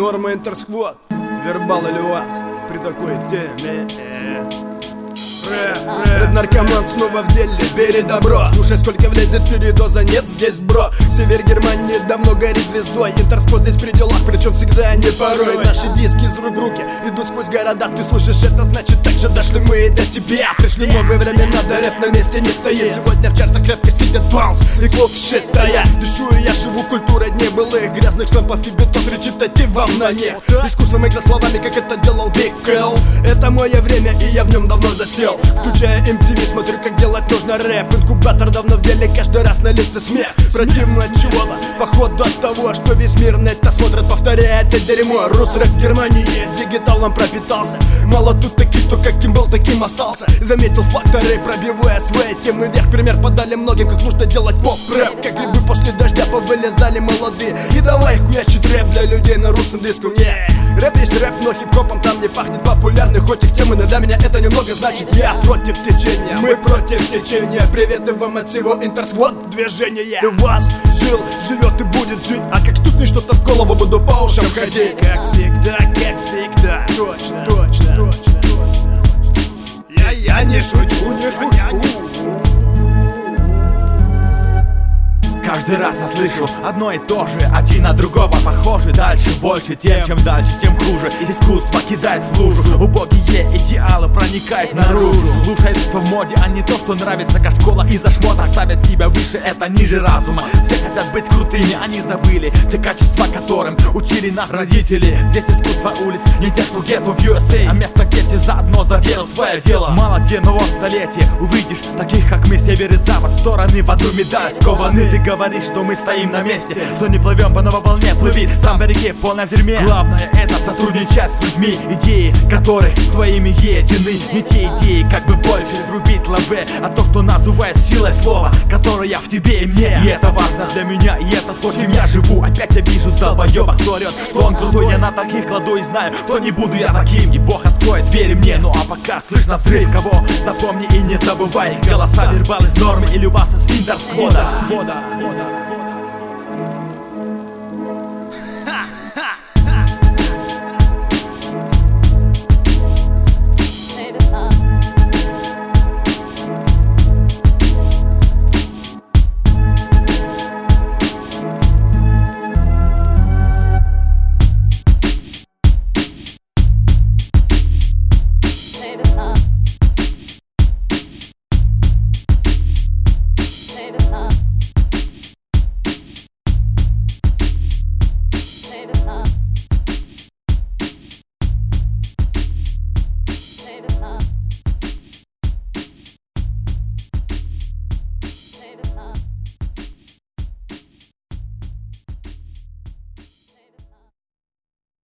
Норма Интерсквот, вербал или вас при такой теме. Рэп-наркоман снова в деле, бери добро. Слушай, сколько влезет передоза, нет здесь, бро. Север Германии давно горит звездой. Интерсквот здесь при делах, причем всегда не порой. Наши диски из рук в руки идут сквозь города. Ты слышишь это, значит так же дошли мы и до тебя. Пришли новые времена, да рэп на месте не стоит. Сегодня в чартах крепко сидят Баунс и клуб считая. Дышу и я живу культурой дней былых. Грязных штампов и бетов речитативом на них. Искусством играть словами, как это делал Big L. Это мое время и я в нем давно засел. Включая MTV, смотрю, как делать нужно рэп. Инкубатор давно в деле, каждый раз на лице смех. Противно от чего-то, походу от того, что весь мир на это смотрит, повторяя это дерьмо. Рус-рэп в Германии дигиталом пропитался. Мало тут таких, кто каким был, таким остался. Заметил факторы, пробивая свои темы вверх. Пример подали многим, как нужно делать поп-рэп. Как грибы после дождя повылезали молодые. И давай хуячить рэп для людей на русском диску. Не, рэп есть рэп, но хип-хопом там не пахнет популярный. Хоть их темы, но для меня это немного значит. Я против течения, мы против течения. Приветы вам от всего Интерсквот движения. У вас жил, живет и будет жить. А как стукнет что-то в голову, буду по ушам ходить. Как всегда, как всегда. Точно, точно, точно, точно. Я не шучу, не шучу. Каждый раз я слышу одно и то же, один на другого похожи. Дальше больше, тем чем дальше, тем хуже. Искусство кидает в лужу, убогие идеалы проникают наружу. Слушает, что в моде, а не то, что нравится. Как школа из-за шмота ставят себя выше, это ниже разума. Все хотят быть крутыми, они забыли те качества, которым учили нас родители. Здесь искусство улиц, не те, что гетто в USA, а место, где все заодно за веру свое дело. Мало где в новом столетии увидишь таких, как мы, север и запад, стороны в одну медаль скованы. Ты говоришь, что мы стоим на месте, что не плывем по новой волне, плыви сам по реке, полная в дерьме. Главное это сотрудничать с людьми, идеи, которые с твоими едины. Не те идеи, как бы больше срубить лаве, а то, что называю силой слова, которое в тебе и мне. И это важно для меня, и это то, чем я живу. Опять я вижу долбоеба, кто орет, что он крутой. Я на таких кладу и знаю, что не буду я таким. И Бог откроет двери мне, ну а пока слышно взрыв. Кого запомни и не забывай, голоса вербал из нормы или у вас из Интерсквота.